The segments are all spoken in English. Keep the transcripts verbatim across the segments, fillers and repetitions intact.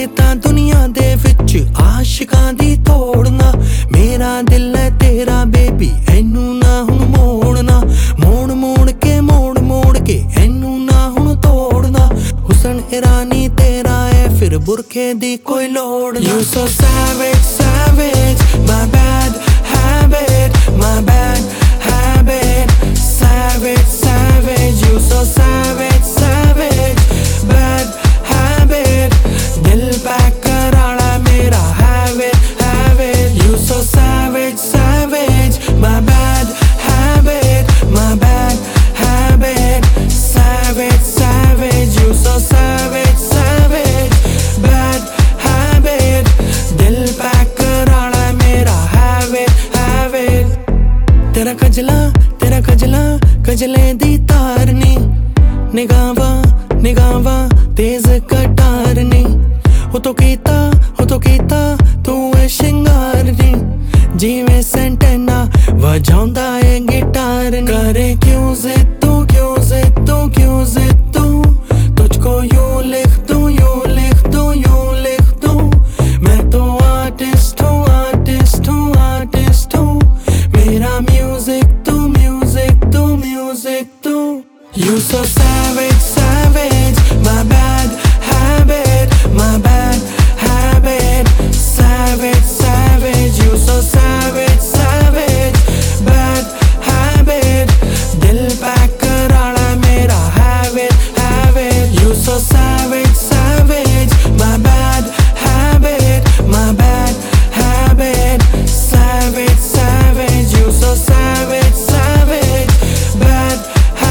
वैसे तां दुनिया दे विच आशिकां दी तोड़ना मेरा दिल है तेरा बेबी एनू ना हुण मोड़ना मोड़ मोड़ के मोड़ मोड़ के एनू ना हुण तोड़ना हुसन ईरानी तेरा है फिर बुरखे दी कोई लोड़ ना You so savage savage my bad habit my bad habit savage savage You so savage savage bad habit दिल पैक कराना मेरा habit habit You so savage savage my bad habit my bad habit savage savage You so savage savage bad habit दिल pack कराना मेरा habit habit तेरा कजला तेरा कजला कजले दी तारनी निगाहां निगाहां तेज कटारनी हो तो कीता हो तो कीता तू है शिंगारनी जिवें सेंटेना वजाउंदा है गिटार करे क्यों जिद तू क्यों जिद तू क्यों जिद तू तुझको यूं लिख दूं यूं लिख दूं यूं लिख दूं मैं तो आर्टिस्ट हूँ आर्टिस्ट हूँ आर्टिस्ट हूँ मेरा म्यूजिक तू म्यूजिक तू म्यूजिक तू You so savage savage my bad habit my bad habit savage savage You so savage savage bad habit दिल पैक कराना मेरा habit habit You so savage savage my bad habit my bad habit savage savage You so savage savage bad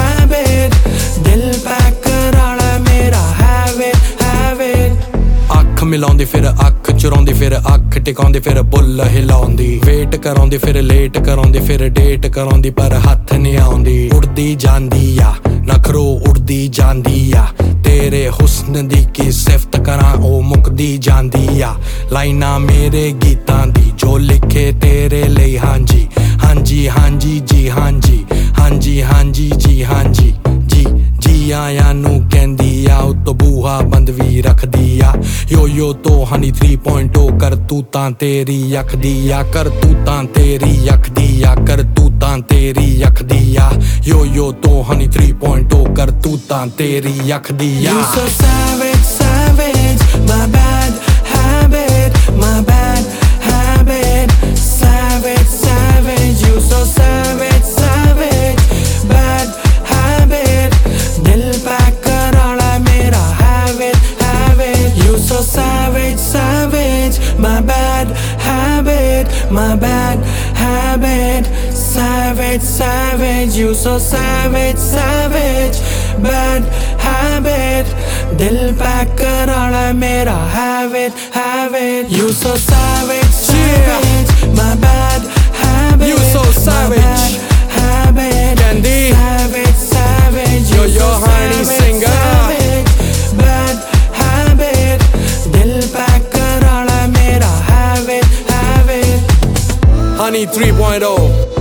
habit दिल pack कराना मेरा habit habit ਅੱਖ ਮਿਲਾਉਂਦੀ ਫਿਰ ਅੱਖ ਚੁਰਾਉਂਦੀ ਫਿਰ ਅੱਖ ਟਿਕਾਉਂਦੀ ਫਿਰ ਬੁੱਲ ਹਿਲਾਉਂਦੀ ਵੇਟ ਕਰਾਉਂਦੀ ਫਿਰ ਲੇਟ ਕਰਾਉਂਦੀ ਫਿਰ ਡੇਟ ਕਰਾਉਂਦੀ ਪਰ ਹੱਥ ਨਹੀਂ ਆਉਂਦੀ ਉੜਦੀ ਜਾਂਦੀ ਆ ਨਖਰੋ ਉੜਦੀ ਜਾਂਦੀ ਆ ਤੇਰੇ ਹੁਸਨ ਦੀ ਕੀ ਸਿਫਤ ਕਰਾਂ ਉਹ ਮੁੱਕਦੀ ਜਾਂਦੀ ਆ ਲਾਈਨਾਂ ਮੇਰੇ ਗੀਤਾਂ ਦੀ ਜੋ ਲਿਖੇ ਤੇਰੇ ਲਈ ਹਾਂਜੀ ਹਾਂਜੀ ਹਾਂਜੀ ਜੀ ਹਾਂਜੀ ਹਾਂਜੀ ਹਾਂਜੀ ਜੀ ਹਾਂਜੀ ਜੀ ਜੀ ਆਇਆਂ ਨੂੰ ਕਹਿੰਦੀ ਆ ਉਤੋਂ ਬੂਹਾ ਬੰਦ ਵੀ ਰੱਖਦੀ ਆ ਯੋ ਯੋ ਤੋਂ ਹਨੀ three point oh ਕਰ ਤੂੰ ਤਾਂ ਤੇਰੀ ਅੱਖ ਦੀ ਆ ਕਰ ਤੂੰ ਤਾਂ ਤੇਰੀ ਅੱਖ ਦੀ ਆ ਕਰ ਤੂੰ ਤਾਂ ਤੇਰੀ ਅੱਖ ਦੀ ਆ ਯੋ ਯੋ ਤੋਂ ਹਨੀ three point oh ਕਰ ਤੂੰ ਤਾਂ ਤੇਰੀ ਅੱਖ ਦੀ ਆ You so savage savage my bad habit my bad habit savage savage You so savage savage bad habit दिल पैक कराना मेरा habit habit You so savage savage my bad habit my bad habit savage savage You so savage savage bad habit दिल pack कराना मेरा habit habit You so savage savage my bad habit You so savage my bad habit Candy savage savage Yo yo honey singer savage bad habit दिल pack कराना मेरा habit habit Honey three point oh